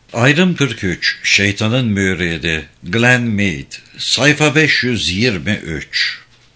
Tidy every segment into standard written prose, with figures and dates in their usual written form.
Ayrım 43. Şeytanın Müridi. Glenn Mead. Sayfa 523.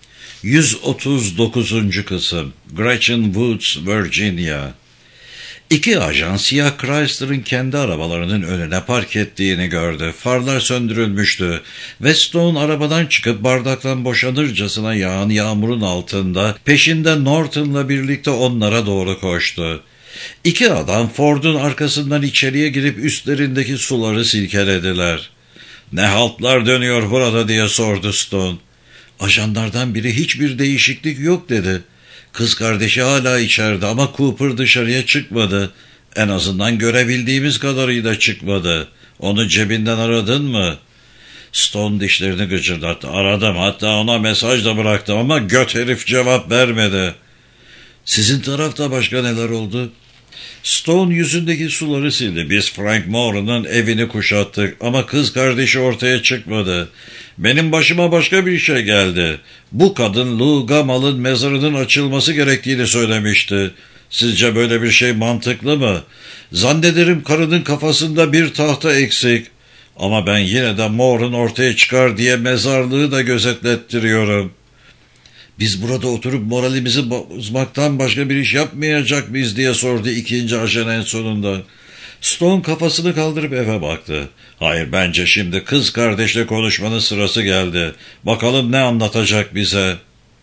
139. kısım. Gretchen Woods, Virginia. İki ajan siyah Chrysler'ın kendi arabalarının önüne park ettiğini gördü. Farlar söndürülmüştü ve Stone arabadan çıkıp bardaktan boşanırcasına yağan yağmurun altında peşinde Norton'la birlikte onlara doğru koştu. İki adam Ford'un arkasından içeriye girip üstlerindeki suları silkelediler. "Ne haltlar dönüyor burada?" diye sordu Stone. Ajanlardan biri "Hiçbir değişiklik yok," dedi. "Kız kardeşi hala içeride ama Cooper dışarıya çıkmadı. En azından görebildiğimiz kadarıyla çıkmadı. Onu cebinden aradın mı?" Stone dişlerini gıcırdattı. "Aradım, hatta ona mesaj da bıraktım ama göt herif cevap vermedi." "Sizin tarafta başka neler oldu?" Stone yüzündeki suları sildi. "Biz Frank Moran'ın evini kuşattık ama kız kardeşi ortaya çıkmadı. Benim başıma başka bir şey geldi. Bu kadın Lou Gamal'ın mezarının açılması gerektiğini söylemişti. Sizce böyle bir şey mantıklı mı? Zannederim karının kafasında bir tahta eksik. Ama ben yine de Moran ortaya çıkar diye mezarlığı da gözetlettiriyorum." "Biz burada oturup moralimizi bozmaktan başka bir iş yapmayacak mıyız?" diye sordu ikinci ajan en sonunda. Stone kafasını kaldırıp eve baktı. "Hayır, bence şimdi kız kardeşle konuşmanın sırası geldi. Bakalım ne anlatacak bize."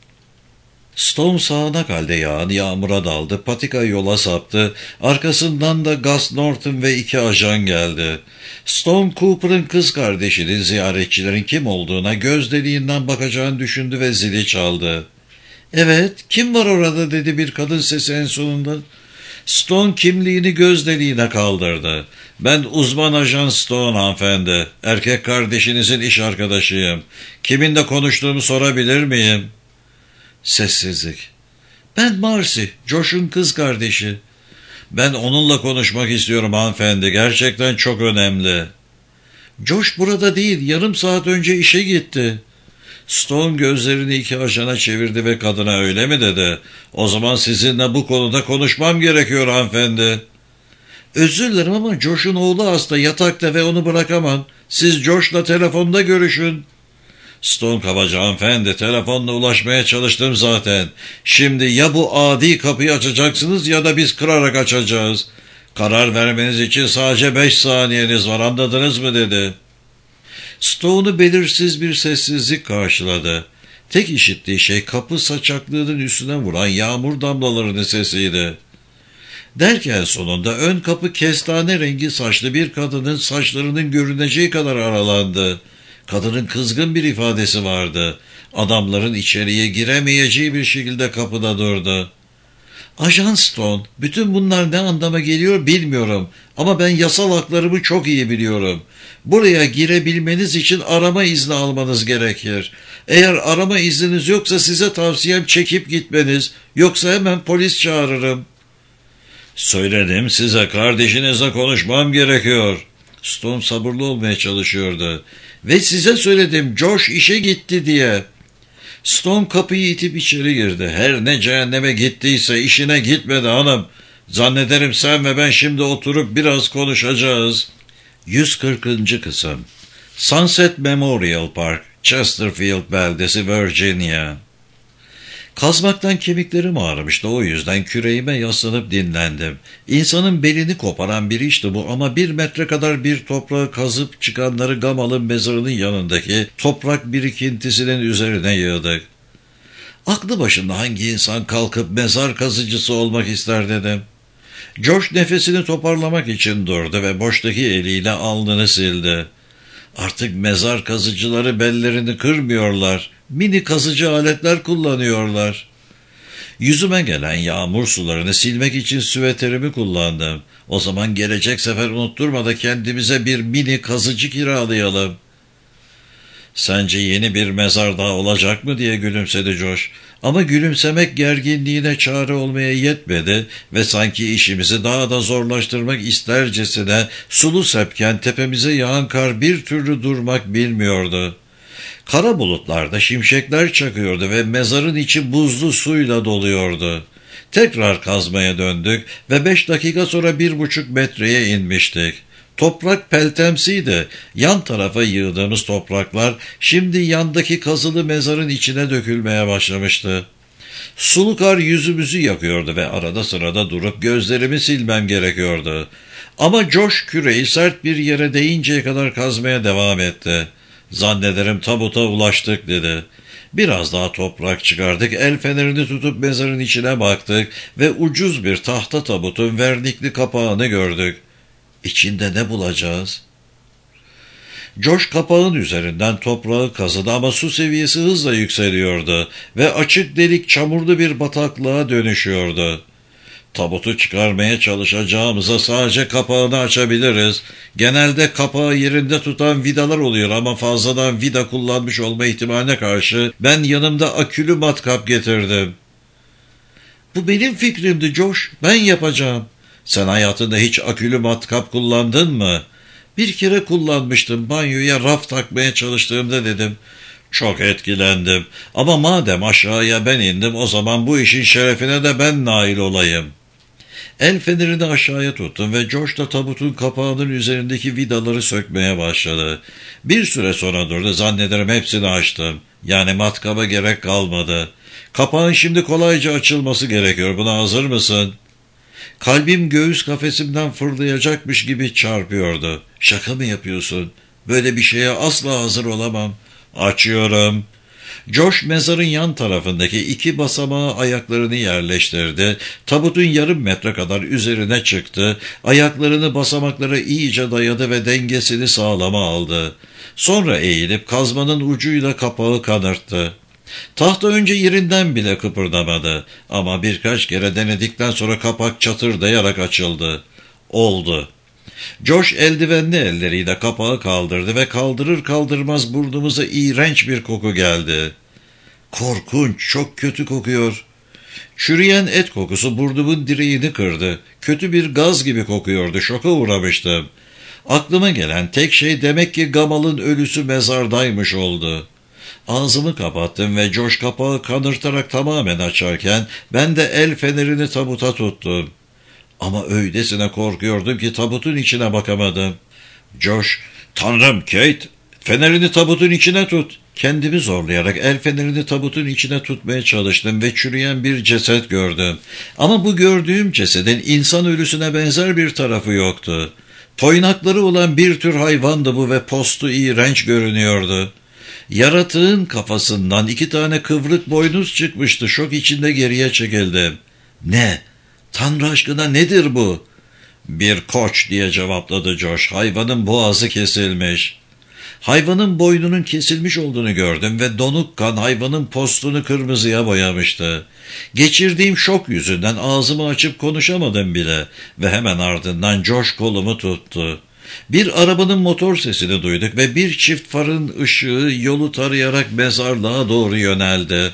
Stone sağanak halde yağan yağmura daldı, patika yola saptı, arkasından da Gus Norton ve iki ajan geldi. Stone, Cooper'ın kız kardeşinin ziyaretçilerin kim olduğuna göz deliğinden bakacağını düşündü ve zili çaldı. "Evet, kim var orada?" dedi bir kadın sesi en sonunda. Stone kimliğini göz deliğine kaldırdı. "Ben uzman ajan Stone hanımefendi. Erkek kardeşinizin iş arkadaşıyım. Kiminle konuştuğumu sorabilir miyim?" Sessizlik. "Ben Marcy, Josh'un kız kardeşi." "Ben onunla konuşmak istiyorum hanımefendi. Gerçekten çok önemli." "Josh burada değil. Yarım saat önce işe gitti." Stone gözlerini iki ajana çevirdi ve kadına "Öyle mi?" dedi. "O zaman sizinle bu konuda konuşmam gerekiyor hanımefendi." "Özür dilerim ama Josh'un oğlu hasta, yatakta ve onu bırakamam. Siz Josh'la telefonda görüşün." Stone kabaca "Hanımefendi, telefonla ulaşmaya çalıştım zaten. Şimdi ya bu adi kapıyı açacaksınız ya da biz kırarak açacağız. Karar vermeniz için sadece 5 saniyeniz var, anladınız mı?" dedi. Stone'u belirsiz bir sessizlik karşıladı. Tek işittiği şey kapı saçaklığının üstüne vuran yağmur damlalarının sesiydi. Derken sonunda ön kapı kestane rengi saçlı bir kadının saçlarının görüneceği kadar aralandı. Kadının kızgın bir ifadesi vardı. Adamların içeriye giremeyeceği bir şekilde kapıda durdu. "Ajan Stone, bütün bunlar ne anlama geliyor bilmiyorum ama ben yasal haklarımı çok iyi biliyorum. Buraya girebilmeniz için arama izni almanız gerekir. Eğer arama izniniz yoksa size tavsiyem çekip gitmeniz, yoksa hemen polis çağırırım." "Söyledim size, kardeşinizle konuşmam gerekiyor." Stone sabırlı olmaya çalışıyordu. "Ve size söyledim, Josh işe gitti diye." Stone kapıyı itip içeri girdi. "Her ne cehenneme gittiyse işine gitmedi hanım. Zannederim sen ve ben şimdi oturup biraz konuşacağız." 140. kısım. Sunset Memorial Park, Chesterfield beldesi, Virginia. Kazmaktan kemiklerim ağrımıştı, o yüzden küreğime yaslanıp dinlendim. İnsanın belini koparan bir işti bu ama 1 metre kadar bir toprağı kazıp çıkanları Gamal'ın mezarının yanındaki toprak birikintisinin üzerine yığdık. Aklı başında hangi insan kalkıp mezar kazıcısı olmak ister dedim. Josh nefesini toparlamak için durdu ve boştaki eliyle alnını sildi. Artık mezar kazıcıları bellerini kırmıyorlar. Mini kazıcı aletler kullanıyorlar. Yüzüme gelen yağmur sularını silmek için süveterimi kullandım. "O zaman gelecek sefer unutturma da kendimize bir mini kazıcı kiralayalım." "Sence yeni bir mezar daha olacak mı?" diye gülümsedi Josh. Ama gülümsemek gerginliğine çare olmaya yetmedi ve sanki işimizi daha da zorlaştırmak istercesine sulu sepken tepemize yağan kar bir türlü durmak bilmiyordu. Kara bulutlarda şimşekler çakıyordu ve mezarın içi buzlu suyla doluyordu. Tekrar kazmaya döndük ve 5 dakika sonra 1,5 metreye inmiştik. Toprak peltemsiydi. Yan tarafa yığdığımız topraklar şimdi yandaki kazılı mezarın içine dökülmeye başlamıştı. Sulu kar yüzümüzü yakıyordu ve arada sırada durup gözlerimi silmem gerekiyordu. Ama Josh küreği sert bir yere değinceye kadar kazmaya devam etti. Zannederim tabuta ulaştık dedi. Biraz daha toprak çıkardık, el fenerini tutup mezarın içine baktık ve ucuz bir tahta tabutun vernikli kapağını gördük. İçinde ne bulacağız? Josh kapağın üzerinden toprağı kazıdı ama su seviyesi hızla yükseliyordu ve açık delik çamurlu bir bataklığa dönüşüyordu. Tabutu çıkarmaya çalışacağımıza sadece kapağını açabiliriz. Genelde kapağı yerinde tutan vidalar oluyor ama fazladan vida kullanmış olma ihtimaline karşı ben yanımda akülü matkap getirdim. Bu benim fikrimdi Josh, ben yapacağım. Sen hayatında hiç akülü matkap kullandın mı? Bir kere kullanmıştım, banyoya raf takmaya çalıştığımda dedim. Çok etkilendim ama madem aşağıya ben indim o zaman bu işin şerefine de ben nail olayım. El fenerini aşağıya tuttum ve Josh da tabutun kapağının üzerindeki vidaları sökmeye başladı. Bir süre sonra durdu, zannederim hepsini açtım. Yani matkaba gerek kalmadı. Kapağın şimdi kolayca açılması gerekiyor, buna hazır mısın? Kalbim göğüs kafesimden fırlayacakmış gibi çarpıyordu. Şaka mı yapıyorsun? Böyle bir şeye asla hazır olamam. Açıyorum. Josh mezarın yan tarafındaki 2 basamağa ayaklarını yerleştirdi. Tabutun yarım metre kadar üzerine çıktı. Ayaklarını basamaklara iyice dayadı ve dengesini sağlama aldı. Sonra eğilip kazmanın ucuyla kapağı kanırttı. Tahta önce yerinden bile kıpırdamadı ama birkaç kere denedikten sonra kapak çatırdayarak açıldı. Oldu. Josh eldivenli elleriyle kapağı kaldırdı ve kaldırır kaldırmaz burnumuza iğrenç bir koku geldi. Korkunç, çok kötü kokuyor. Çürüyen et kokusu burnumun direğini kırdı. Kötü bir gaz gibi kokuyordu, şoka uğramıştım. Aklıma gelen tek şey demek ki Gamal'ın ölüsü mezardaymış oldu. Ağzımı kapattım ve Josh kapağı kanırtarak tamamen açarken ben de el fenerini tabuta tuttum. Ama öylesine korkuyordum ki tabutun içine bakamadım. Josh, "Tanrım Kate, fenerini tabutun içine tut." Kendimi zorlayarak el fenerini tabutun içine tutmaya çalıştım ve çürüyen bir ceset gördüm. Ama bu gördüğüm cesedin insan ölüsüne benzer bir tarafı yoktu. Toynakları olan bir tür hayvandı bu ve postu iğrenç görünüyordu. Yaratığın kafasından 2 tane kıvrık boynuz çıkmıştı. Şok içinde geriye çekildim. "Ne? Tanrı aşkına nedir bu?" "Bir koç," diye cevapladı Josh. "Hayvanın boğazı kesilmiş." Hayvanın boynunun kesilmiş olduğunu gördüm ve donuk kan hayvanın postunu kırmızıya boyamıştı. Geçirdiğim şok yüzünden ağzımı açıp konuşamadım bile ve hemen ardından Josh kolumu tuttu. Bir arabanın motor sesini duyduk ve bir çift farın ışığı yolu tarayarak mezarlığa doğru yöneldi.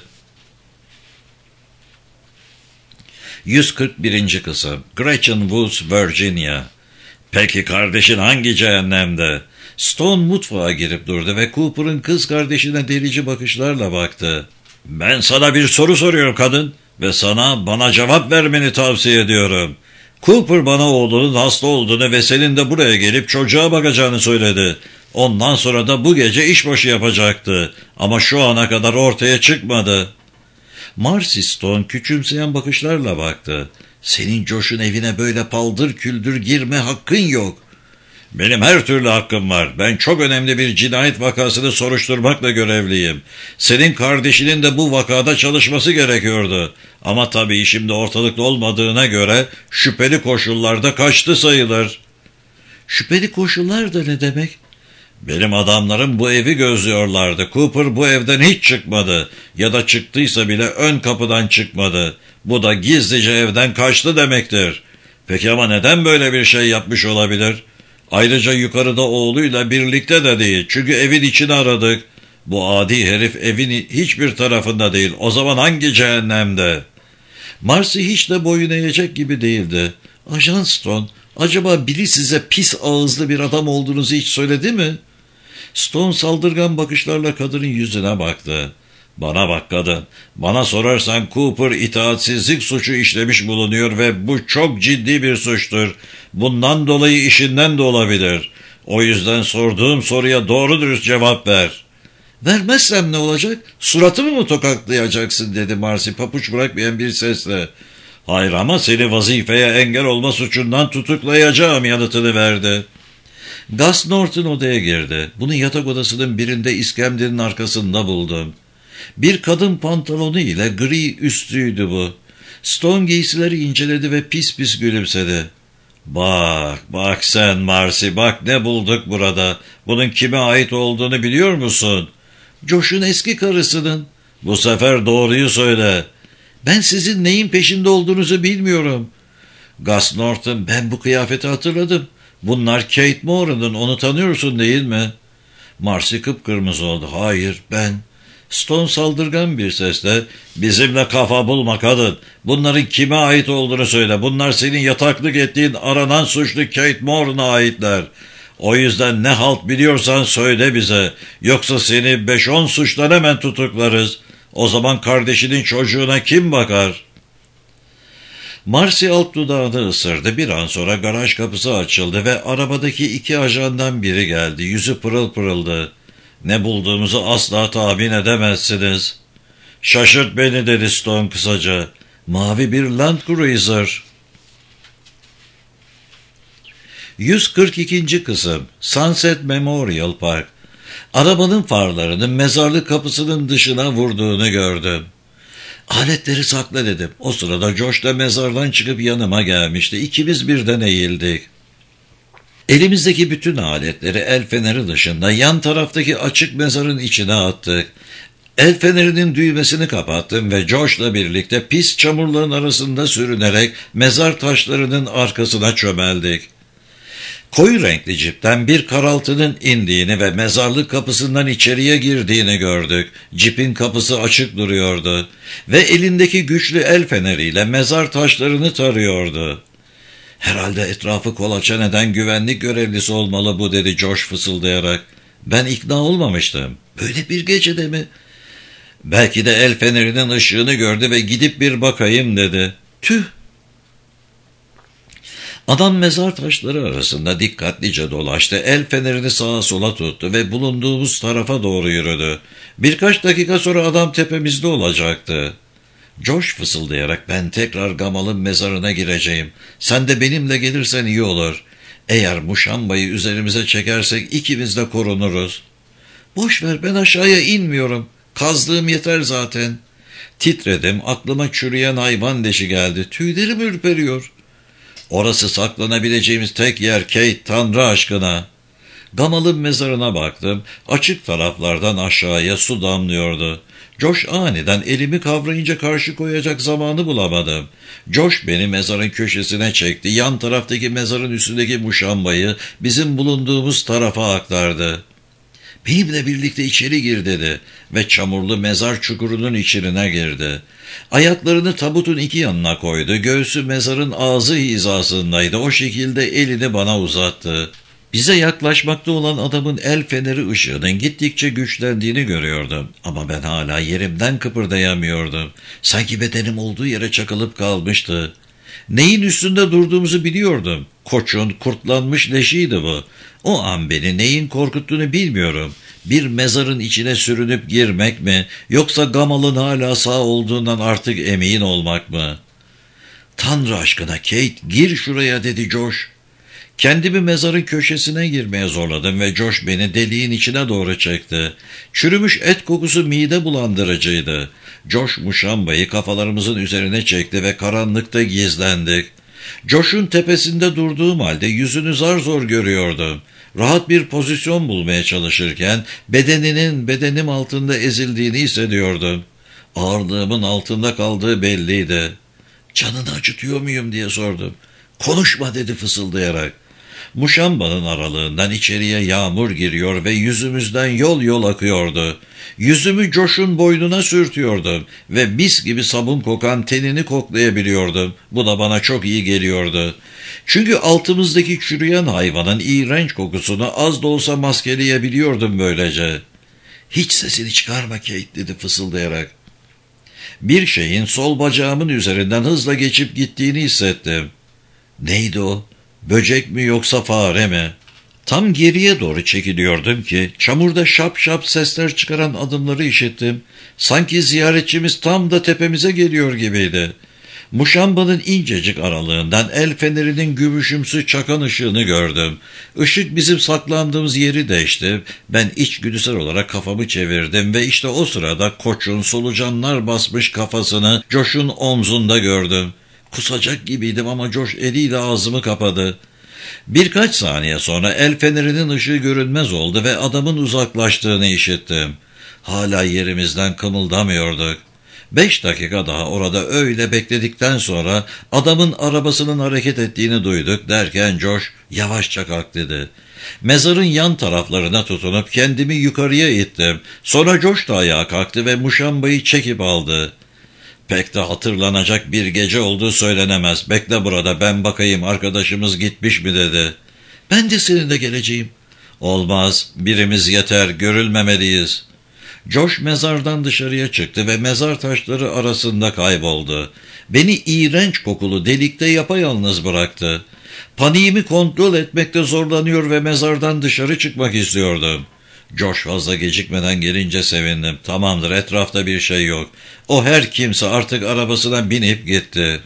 141. Kısım. Gretchen Woods, Virginia. "Peki kardeşin hangi cehennemde?" Stone mutfağa girip durdu ve Cooper'ın kız kardeşine delici bakışlarla baktı. "Ben sana bir soru soruyorum kadın ve bana cevap vermeni tavsiye ediyorum. Cooper bana oğlunun hasta olduğunu ve senin de buraya gelip çocuğa bakacağını söyledi. Ondan sonra da bu gece işbaşı yapacaktı. Ama şu ana kadar ortaya çıkmadı." Marcy Stone küçümseyen bakışlarla baktı. "Senin Josh'un evine böyle paldır küldür girme hakkın yok." "Benim her türlü hakkım var. Ben çok önemli bir cinayet vakasını soruşturmakla görevliyim. Senin kardeşinin de bu vakada çalışması gerekiyordu. Ama tabii şimdi ortalıkta olmadığına göre şüpheli koşullarda kaçtı sayılır." "Şüpheli koşullar da ne demek?" "Benim adamlarım bu evi gözlüyorlardı. Cooper bu evden hiç çıkmadı. Ya da çıktıysa bile ön kapıdan çıkmadı. Bu da gizlice evden kaçtı demektir." "Peki ama neden böyle bir şey yapmış olabilir? Ayrıca yukarıda oğluyla birlikte de değil. Çünkü evin içini aradık. Bu adi herif evin hiçbir tarafında değil. O zaman hangi cehennemde?" Marcy hiç de boyun eğecek gibi değildi. "Ajan Stone, acaba biri size pis ağızlı bir adam olduğunuzu hiç söyledi mi?" Stone saldırgan bakışlarla kadının yüzüne baktı. Bana bak kadın, bana sorarsan Cooper itaatsizlik suçu işlemiş bulunuyor ve bu çok ciddi bir suçtur. Bundan dolayı işinden de olabilir. O yüzden sorduğum soruya doğru dürüst cevap ver. Vermezsem ne olacak? Suratımı mı tokaklayacaksın dedi Marcy papuç bırakmayan bir sesle. Hayır ama seni vazifeye engel olma suçundan tutuklayacağım yanıtını verdi. Gus Norton odaya girdi. Bunu yatak odasının birinde iskemlenin arkasında buldum. Bir kadın pantolonu ile gri üstüydü bu. Stone giysileri inceledi ve pis pis gülümsedi. Bak sen Marcy, bak ne bulduk burada. Bunun kime ait olduğunu biliyor musun? Josh'un eski karısının. Bu sefer doğruyu söyle. Ben sizin neyin peşinde olduğunuzu bilmiyorum. Gus Norton, ben bu kıyafeti hatırladım. Bunlar Kate Moran'ın, onu tanıyorsun değil mi? Marcy kıpkırmızı oldu. Hayır, ben... Stone saldırgan bir sesle, bizimle kafa bulma kadın. Bunların kime ait olduğunu söyle. Bunlar senin yataklık ettiğin aranan suçlu Kate Moran'a aitler. O yüzden ne halt biliyorsan söyle bize. Yoksa seni 5-10 suçtan hemen tutuklarız. O zaman kardeşinin çocuğuna kim bakar? Marcy alt dudağını ısırdı. Bir an sonra garaj kapısı açıldı ve arabadaki 2 ajandan biri geldi. Yüzü pırıl pırıldı. Ne bulduğumuzu asla tahmin edemezsiniz. Şaşırt beni dedi Stone kısaca. Mavi bir Land Cruiser. 142. kısım Sunset Memorial Park. Arabanın farlarının mezarlık kapısının dışına vurduğunu gördüm. Aletleri sakla dedim. O sırada Josh da mezardan çıkıp yanıma gelmişti. İkimiz birden eğildik. Elimizdeki bütün aletleri el feneri dışında yan taraftaki açık mezarın içine attık. El fenerinin düğmesini kapattım ve Josh'la birlikte pis çamurların arasında sürünerek mezar taşlarının arkasına çömeldik. Koyu renkli cipten bir karaltının indiğini ve mezarlık kapısından içeriye girdiğini gördük. Cipin kapısı açık duruyordu ve elindeki güçlü el feneriyle mezar taşlarını tarıyordu. Herhalde etrafı kolaçan eden güvenlik görevlisi olmalı bu dedi Josh fısıldayarak. Ben ikna olmamıştım. Böyle bir gecede mi? Belki de el fenerinin ışığını gördü ve gidip bir bakayım dedi. Tüh! Adam mezar taşları arasında dikkatlice dolaştı, el fenerini sağa sola tuttu ve bulunduğumuz tarafa doğru yürüdü. Birkaç dakika sonra adam tepemizde olacaktı. Josh fısıldayarak ben tekrar Gamal'ın mezarına gireceğim. Sen de benimle gelirsen iyi olur. Eğer muşambayı üzerimize çekersek ikimiz de korunuruz. Boş ver, ben aşağıya inmiyorum. Kazdığım yeter zaten. Titredim, aklıma çürüyen hayvan leşi geldi. Tüylerim ürperiyor. Orası saklanabileceğimiz tek yer Kate, Tanrı aşkına. Gamal'ın mezarına baktım. Açık taraflardan aşağıya su damlıyordu. Josh aniden elimi kavrayınca karşı koyacak zamanı bulamadım. Josh beni mezarın köşesine çekti. Yan taraftaki mezarın üstündeki muşambayı bizim bulunduğumuz tarafa aktardı. Benimle birlikte içeri gir dedi ve çamurlu mezar çukurunun içine girdi. Ayaklarını tabutun iki yanına koydu. Göğsü mezarın ağzı hizasındaydı. O şekilde elini bana uzattı. Bize yaklaşmakta olan adamın el feneri ışığının gittikçe güçlendiğini görüyordum. Ama ben hala yerimden kıpırdayamıyordum. Sanki bedenim olduğu yere çakılıp kalmıştı. Neyin üstünde durduğumuzu biliyordum. Koçun kurtlanmış leşiydi bu. O an beni neyin korkuttuğunu bilmiyorum. Bir mezarın içine sürünüp girmek mi, yoksa Gamal'ın hala sağ olduğundan artık emin olmak mı? Tanrı aşkına Kate, gir şuraya dedi Josh. Kendimi mezarın köşesine girmeye zorladım ve Josh beni deliğin içine doğru çekti. Çürümüş et kokusu mide bulandırıcıydı. Josh muşambayı kafalarımızın üzerine çekti ve karanlıkta gizlendik. Josh'un tepesinde durduğum halde yüzünü zar zor görüyordum. Rahat bir pozisyon bulmaya çalışırken bedeninin bedenim altında ezildiğini hissediyordum. Ağırlığımın altında kaldığı belliydi. "Canını acıtıyor muyum?" diye sordum. "Konuşma" dedi fısıldayarak. Muşambanın aralığından içeriye yağmur giriyor ve yüzümüzden yol yol akıyordu. Yüzümü Josh'un boynuna sürtüyordum ve mis gibi sabun kokan tenini koklayabiliyordum. Bu da bana çok iyi geliyordu. Çünkü altımızdaki çürüyen hayvanın iğrenç kokusunu az da olsa maskeleyebiliyordum böylece. "Hiç sesini çıkarma Kate," dedi fısıldayarak. Bir şeyin sol bacağımın üzerinden hızla geçip gittiğini hissettim. Neydi o? Böcek mi yoksa fare mi? Tam geriye doğru çekiliyordum ki çamurda şap şap sesler çıkaran adımları işittim. Sanki ziyaretçimiz tam da tepemize geliyor gibiydi. Muşambanın incecik aralığından el fenerinin gümüşümsü çakan ışığını gördüm. Işık bizim saklandığımız yeri deşti. Ben içgüdüsel olarak kafamı çevirdim ve işte o sırada koçun solucanlar basmış kafasını Josh'un omzunda gördüm. Kusacak gibiydim ama Josh eliyle ağzımı kapadı. Birkaç saniye sonra el fenerinin ışığı görünmez oldu ve adamın uzaklaştığını işittim. Hala yerimizden kımıldamıyorduk. 5 dakika daha orada öyle bekledikten sonra adamın arabasının hareket ettiğini duyduk derken Josh yavaşça kalk dedi. Mezarın yan taraflarına tutunup kendimi yukarıya ittim. Sonra Josh da ayağa kalktı ve muşambayı çekip aldı. Pek de hatırlanacak bir gece olduğu söylenemez. Bekle burada, ben bakayım arkadaşımız gitmiş mi dedi. Ben de seninle geleceğim. Olmaz, birimiz yeter, görülmemeliyiz. Josh mezardan dışarıya çıktı ve mezar taşları arasında kayboldu. Beni iğrenç kokulu delikte yapayalnız bıraktı. Paniğimi kontrol etmekte zorlanıyor ve mezardan dışarı çıkmak istiyordum. Josh fazla gecikmeden gelince sevindim. Tamamdır, etrafta bir şey yok. O her kimse artık arabasına binip gitti.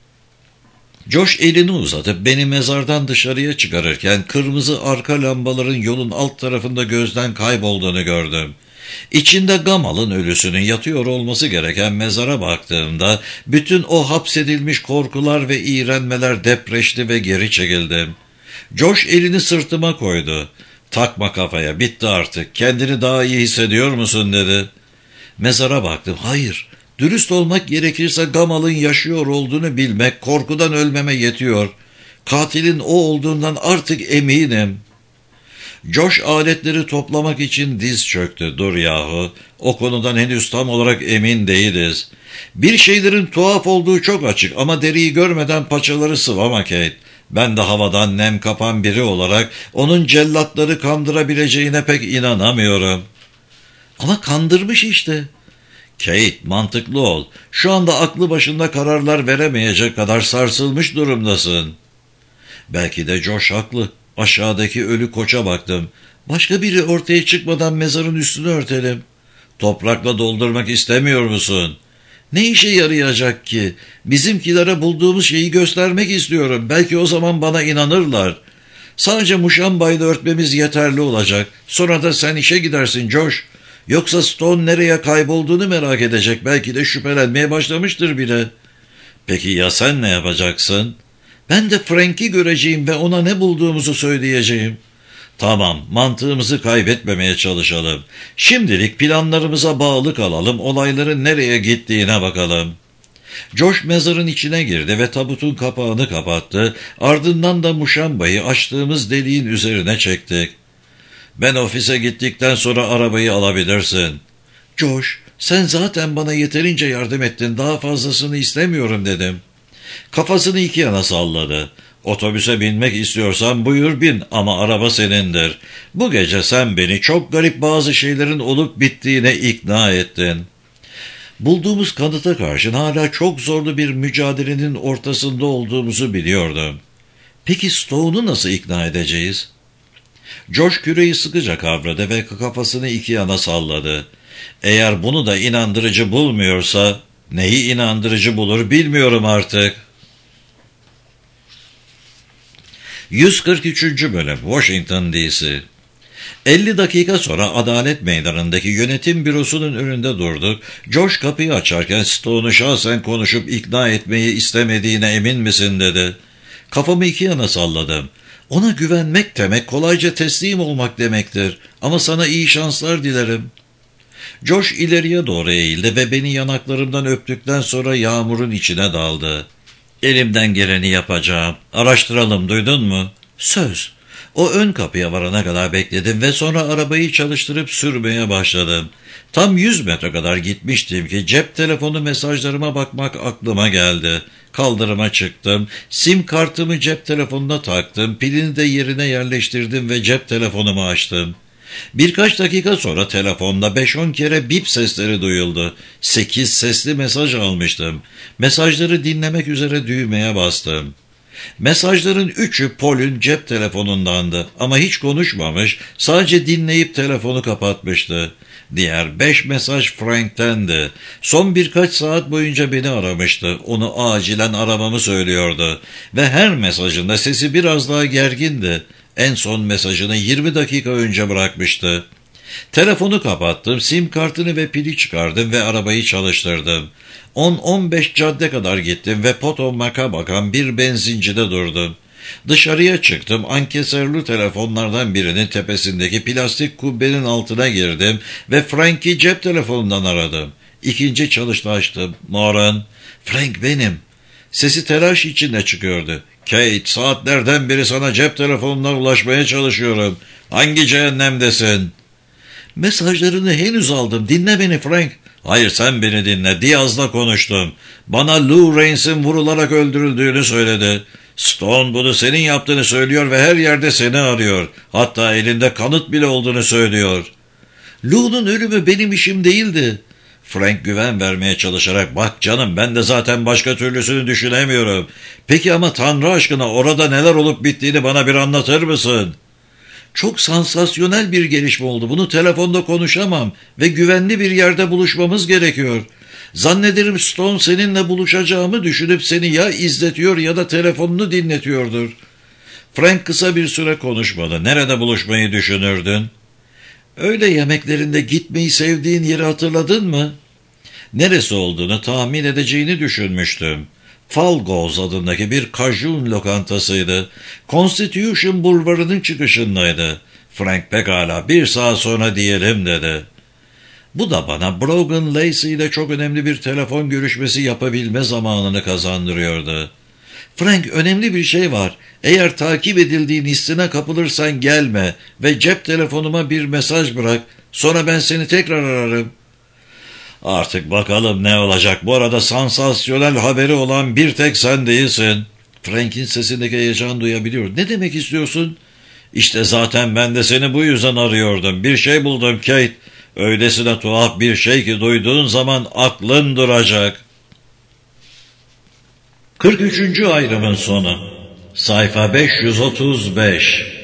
Josh elini uzatıp beni mezardan dışarıya çıkarırken kırmızı arka lambaların yolun alt tarafında gözden kaybolduğunu gördüm. İçinde Gamal'ın ölüsünün yatıyor olması gereken mezara baktığımda bütün o hapsedilmiş korkular ve iğrenmeler depreşti ve geri çekildim. Josh elini sırtıma koydu. Takma kafaya, bitti artık, kendini daha iyi hissediyor musun dedi. Mezara baktım. Hayır, dürüst olmak gerekirse Gamal'ın yaşıyor olduğunu bilmek korkudan ölmeme yetiyor. Katilin o olduğundan artık eminim. Josh aletleri toplamak için diz çöktü. Dur yahu, o konudan henüz tam olarak emin değiliz. Bir şeylerin tuhaf olduğu çok açık ama deriyi görmeden paçaları sıvama Kate. Ben de havadan nem kapan biri olarak onun cellatları kandırabileceğine pek inanamıyorum. Ama kandırmış işte. Kate, mantıklı ol. Şu anda aklı başında kararlar veremeyecek kadar sarsılmış durumdasın. Belki de Josh haklı. Aşağıdaki ölü koça baktım. Başka biri ortaya çıkmadan mezarın üstünü örtelim. Toprakla doldurmak istemiyor musun? Ne işe yarayacak ki? Bizimkilere bulduğumuz şeyi göstermek istiyorum. Belki o zaman bana inanırlar. Sadece muşambayla örtmemiz yeterli olacak. Sonra da sen işe gidersin Josh. Yoksa Stone nereye kaybolduğunu merak edecek. Belki de şüphelenmeye başlamıştır bile. Peki ya sen ne yapacaksın? Ben de Frank'i göreceğim ve ona ne bulduğumuzu söyleyeceğim. Tamam, mantığımızı kaybetmemeye çalışalım. Şimdilik planlarımıza bağlı kalalım, olayların nereye gittiğine bakalım. Josh mezarın içine girdi ve tabutun kapağını kapattı, ardından da muşambayı açtığımız deliğin üzerine çektik. Ben ofise gittikten sonra arabayı alabilirsin. Josh, sen zaten bana yeterince yardım ettin, daha fazlasını istemiyorum dedim. Kafasını iki yana salladı. Otobüse binmek istiyorsan buyur bin ama araba senindir. Bu gece sen beni çok garip bazı şeylerin olup bittiğine ikna ettin. Bulduğumuz kanıta karşın hala çok zorlu bir mücadelenin ortasında olduğumuzu biliyordum. Peki Stone'u nasıl ikna edeceğiz? Josh küreği sıkıca kavradı ve kafasını iki yana salladı. Eğer bunu da inandırıcı bulmuyorsa neyi inandırıcı bulur bilmiyorum artık. 143. Bölüm Washington D.C. 50 dakika sonra Adalet Meydanı'ndaki yönetim bürosunun önünde durduk. Josh kapıyı açarken Stone'u şahsen konuşup ikna etmeyi istemediğine emin misin dedi. Kafamı iki yana salladım. Ona güvenmek demek kolayca teslim olmak demektir. Ama sana iyi şanslar dilerim. Josh ileriye doğru eğildi ve beni yanaklarımdan öptükten sonra yağmurun içine daldı. Elimden geleni yapacağım. Araştıralım, duydun mu? Söz. O ön kapıya varana kadar bekledim ve sonra arabayı çalıştırıp sürmeye başladım. Tam 100 metre kadar gitmiştim ki cep telefonu mesajlarıma bakmak aklıma geldi. Kaldırıma çıktım, sim kartımı cep telefonuna taktım, pilini de yerine yerleştirdim ve cep telefonumu açtım. Birkaç dakika sonra telefonda 5-10 kere bip sesleri duyuldu. 8 sesli mesaj almıştım. Mesajları dinlemek üzere düğmeye bastım. Mesajların 3'ü Paul'ün cep telefonundandı ama hiç konuşmamış, sadece dinleyip telefonu kapatmıştı. Diğer 5 mesaj Frank'tendi. Son birkaç saat boyunca beni aramıştı. Onu acilen aramamı söylüyordu. Ve her mesajında sesi biraz daha gergindi. En son mesajını 20 dakika önce bırakmıştı. Telefonu kapattım, sim kartını ve pili çıkardım ve arabayı çalıştırdım. 10-15 cadde kadar gittim ve Potomac'a bakan bir benzincide durdum. Dışarıya çıktım, ankesörlü telefonlardan birinin tepesindeki plastik kubbenin altına girdim ve Frank'i cep telefonundan aradım. İkinci çalışta açtım. Moran, Frank benim. Sesi telaş içinde çıkıyordu. Kate, saatlerden beri sana cep telefonundan ulaşmaya çalışıyorum. Hangi cehennemdesin? Mesajlarını henüz aldım. Dinle beni Frank. Hayır, sen beni dinle. Diaz'la konuştum. Bana Lou Raines'in vurularak öldürüldüğünü söyledi. Stone bunu senin yaptığını söylüyor ve her yerde seni arıyor. Hatta elinde kanıt bile olduğunu söylüyor. Lou'nun ölümü benim işim değildi. Frank güven vermeye çalışarak, bak canım, ben de zaten başka türlüsünü düşünemiyorum. Peki ama Tanrı aşkına orada neler olup bittiğini bana bir anlatır mısın? Çok sansasyonel bir gelişme oldu. Bunu telefonda konuşamam ve güvenli bir yerde buluşmamız gerekiyor. Zannederim Stone seninle buluşacağımı düşünüp seni ya izletiyor ya da telefonunu dinletiyordur. Frank kısa bir süre konuşmadı. Nerede buluşmayı düşünürdün? Öğle yemeklerinde gitmeyi sevdiğin yeri hatırladın mı? Neresi olduğunu tahmin edeceğini düşünmüştüm. Falgoz adındaki bir kajun lokantasıydı. Constitution Bulvarı'nın çıkışındaydı. Frank pekala 1 saat sonra diyelim dedi. Bu da bana Brogan Lacey ile çok önemli bir telefon görüşmesi yapabilme zamanını kazandırıyordu. Frank, önemli bir şey var. Eğer takip edildiğin hissine kapılırsan gelme ve cep telefonuma bir mesaj bırak. Sonra ben seni tekrar ararım. Artık bakalım ne olacak. Bu arada sansasyonel haberi olan bir tek sen değilsin. Frank'in sesindeki heyecan duyabiliyor. Ne demek istiyorsun? İşte zaten ben de seni bu yüzden arıyordum. Bir şey buldum Kate. Öylesine tuhaf bir şey ki duyduğun zaman aklın duracak. 43. ayrımın sonu. Sayfa 535.